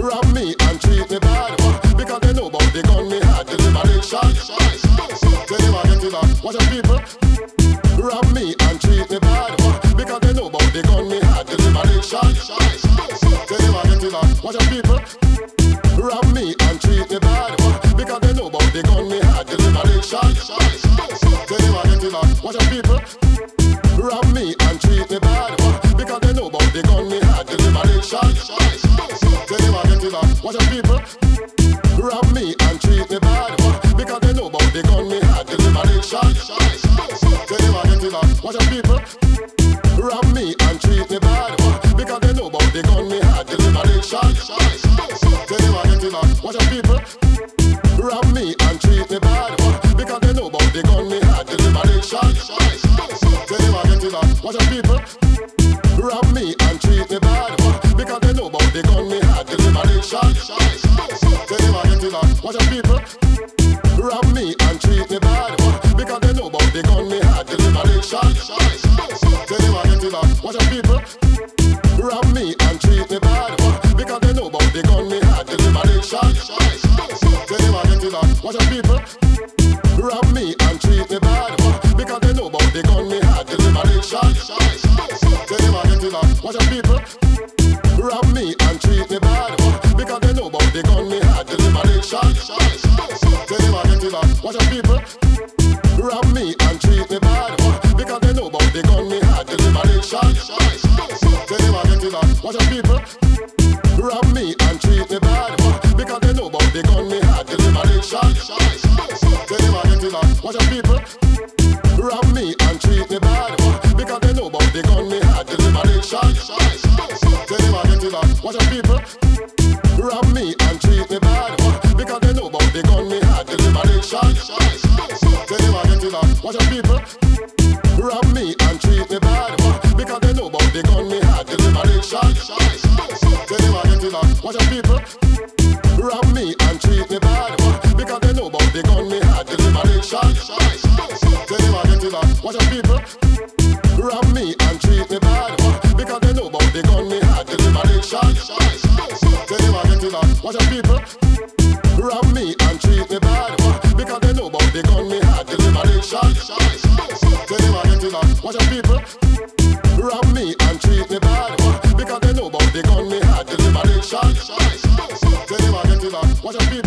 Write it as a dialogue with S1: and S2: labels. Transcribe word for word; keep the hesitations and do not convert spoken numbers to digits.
S1: rob me and treat me bad. Because they know about the gun me had, the liberation. They never get it up. Watch out people, rob me and treat me bad. Because they know about the gun me had, the liberation. They never get it up. Watch out people, rob me and treat me bad. Because they know about the gun me had, the liberation. They never get it up. Watch out people, rob me and treat me bad. Because they know about the gun me had, the liberation. They never get it up. Watch out people, rob me and treat me bad. Because they know about the gun me had, the liberation. They never get it up. Watch out people, rob me and treat me bad. Because they know about the gun me had, the liberation. They never get it up. Watch out people, rob me and treat me bad. Because they know about the gun me had, the liberation. They never get it up. Watch out people, rob me and treat me bad. Because they know about the gun me had, the liberation. They never get it up. Watch out people, rob me and treat me bad. Because they know about the gun me had, the liberation. They never get it up. Watch out people, rob me and treat me bad. Because they know about the gun me had, the liberation. They never get it up. Watch out people, rob me and treat me bad. Because they know about the gun me had, the liberation. They never get it up. Watch out people, rob me and treat me bad. Because they know about the gun me had, the liberation. They never get it up. Watch out people, rob me and treat me bad. Because they know about the gun me had, the liberation. They never get it up. Watch out people, rob me and treat me bad. Because they know about the gun me had, the liberation. They never get it up. Watch out people, rob me and treat me bad. Because they know about the gun me had, the liberation. They never get it up. Watch out people, rob me and treat me bad. Because they know about the gun me had, the liberation. They never get it up. Watch out people, rob me and treat me bad. Because they know about the gun me had, the liberation. They never get it up. Watch out people, rob me and treat me bad. Because they know about the gun me had, the liberation. They never get it up. Watch out people, rob me and treat me bad. Because they know about the gun me had, the liberation. They never get it up. Watch out people, rob me and treat me bad. Because they know about the gun me had, the liberation. They never get it up. Watch out people, rob me and treat me bad. Because they know about the gun me had, the liberation. They never get it up. Watch out people,